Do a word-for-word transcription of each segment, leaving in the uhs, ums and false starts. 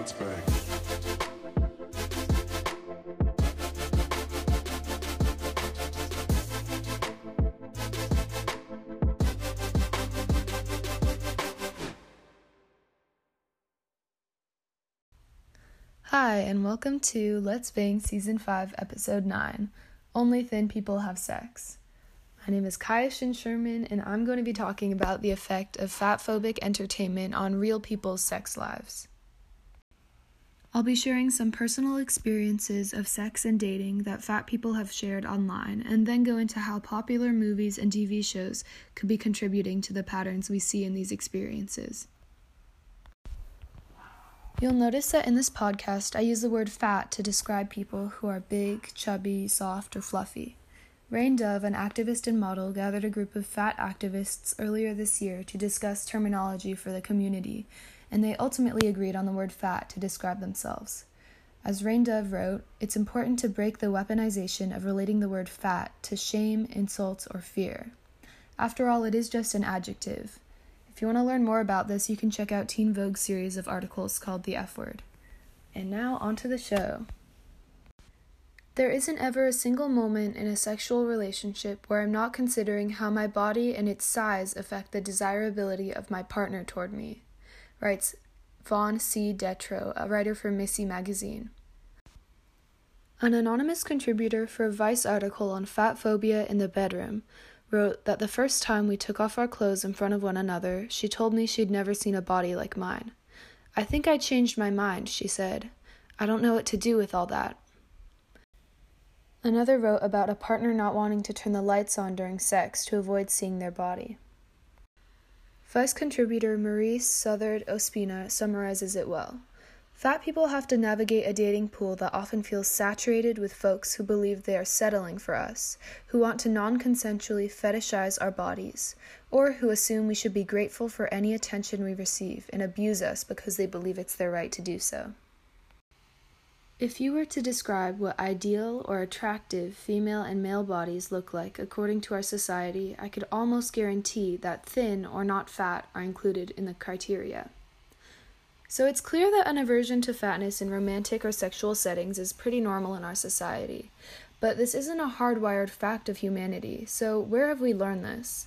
Let's bang. Hi, and welcome to Let's Bang Season five, Episode nine, Only Thin People Have Sex. My name is Kaya Shin Sherman, and I'm going to be talking about the effect of fat-phobic entertainment on real people's sex lives. I'll be sharing some personal experiences of sex and dating that fat people have shared online, and then go into how popular movies and T V shows could be contributing to the patterns we see in these experiences. You'll notice that in this podcast, I use the word fat to describe people who are big, chubby, soft, or fluffy. Rain Dove, an activist and model, gathered a group of fat activists earlier this year to discuss terminology for the community, and they ultimately agreed on the word fat to describe themselves. As Rain Dove wrote, it's important to break the weaponization of relating the word fat to shame, insult, or fear. After all, it is just an adjective. If you want to learn more about this, you can check out Teen Vogue's series of articles called The F Word. And now, onto the show. There isn't ever a single moment in a sexual relationship where I'm not considering how my body and its size affect the desirability of my partner toward me, writes Vaughn C. Detro, a writer for Missy magazine. An anonymous contributor for a Vice article on fat phobia in the bedroom wrote that the first time we took off our clothes in front of one another, she told me she'd never seen a body like mine. I think I changed my mind, she said. I don't know what to do with all that. Another wrote about a partner not wanting to turn the lights on during sex to avoid seeing their body. Vice contributor Maurice Southard Ospina summarizes it well. Fat people have to navigate a dating pool that often feels saturated with folks who believe they are settling for us, who want to non-consensually fetishize our bodies, or who assume we should be grateful for any attention we receive and abuse us because they believe it's their right to do so. If you were to describe what ideal or attractive female and male bodies look like according to our society, I could almost guarantee that thin or not fat are included in the criteria. So it's clear that an aversion to fatness in romantic or sexual settings is pretty normal in our society. But this isn't a hardwired fact of humanity, so where have we learned this?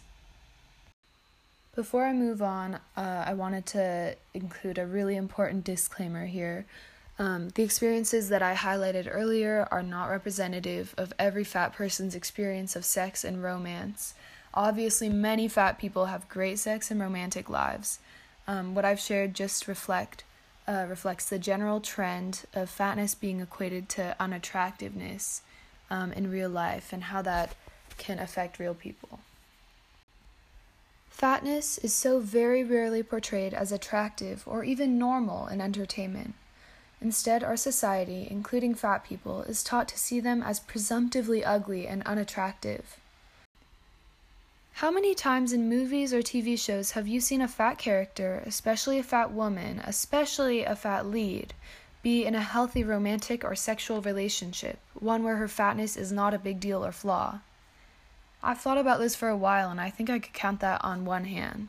Before I move on, uh, I wanted to include a really important disclaimer here. Um, the experiences that I highlighted earlier are not representative of every fat person's experience of sex and romance. Obviously, many fat people have great sex and romantic lives. Um, what I've shared just reflect uh, reflects the general trend of fatness being equated to unattractiveness um, in real life and how that can affect real people. Fatness is so very rarely portrayed as attractive or even normal in entertainment. Instead, our society, including fat people, is taught to see them as presumptively ugly and unattractive. How many times in movies or T V shows have you seen a fat character, especially a fat woman, especially a fat lead, be in a healthy romantic or sexual relationship, one where her fatness is not a big deal or flaw? I've thought about this for a while, and I think I could count that on one hand.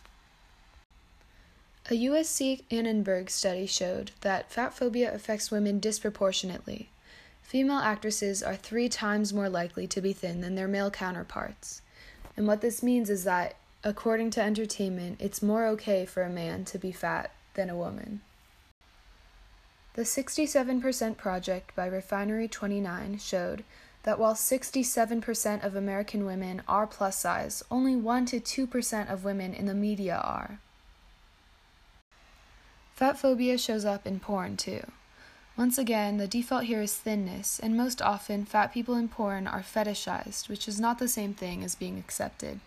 A U S C Annenberg study showed that fat phobia affects women disproportionately. Female actresses are three times more likely to be thin than their male counterparts. And what this means is that, according to entertainment, it's more okay for a man to be fat than a woman. The sixty-seven percent Project by Refinery twenty-nine showed that while sixty-seven percent of American women are plus size, only one to two percent of women in the media are. Fat phobia shows up in porn, too. Once again, the default here is thinness, and most often, fat people in porn are fetishized, which is not the same thing as being accepted.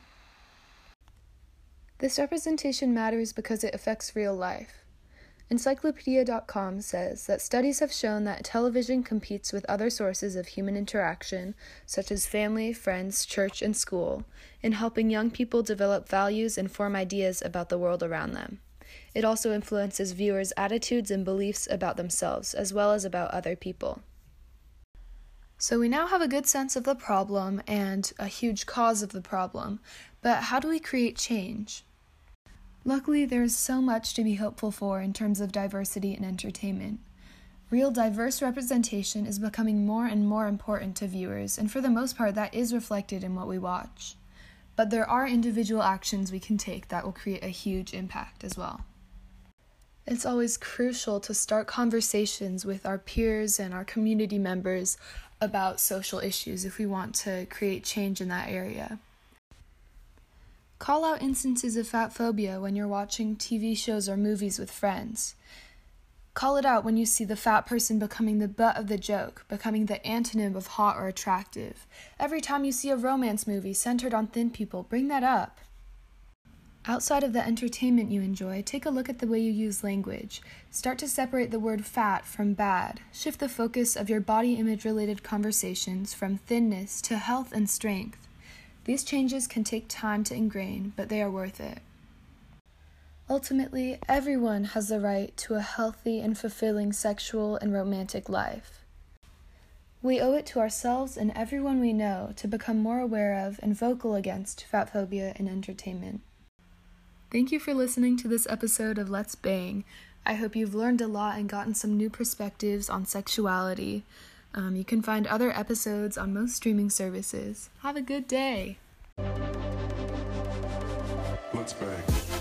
This representation matters because it affects real life. Encyclopedia dot com says that studies have shown that television competes with other sources of human interaction, such as family, friends, church, and school, in helping young people develop values and form ideas about the world around them. It also influences viewers' attitudes and beliefs about themselves, as well as about other people. So we now have a good sense of the problem and a huge cause of the problem, but how do we create change? Luckily, there is so much to be hopeful for in terms of diversity in entertainment. Real diverse representation is becoming more and more important to viewers, and for the most part, that is reflected in what we watch. But there are individual actions we can take that will create a huge impact as well. It's always crucial to start conversations with our peers and our community members about social issues if we want to create change in that area. Call out instances of fat phobia when you're watching T V shows or movies with friends. Call it out when you see the fat person becoming the butt of the joke, becoming the antonym of hot or attractive. Every time you see a romance movie centered on thin people, bring that up. Outside of the entertainment you enjoy, take a look at the way you use language. Start to separate the word fat from bad. Shift the focus of your body image-related conversations from thinness to health and strength. These changes can take time to ingrain, but they are worth it. Ultimately, everyone has the right to a healthy and fulfilling sexual and romantic life. We owe it to ourselves and everyone we know to become more aware of and vocal against fat phobia in entertainment. Thank you for listening to this episode of Let's Bang. I hope you've learned a lot and gotten some new perspectives on sexuality. Um, you can find other episodes on most streaming services. Have a good day. Let's bang.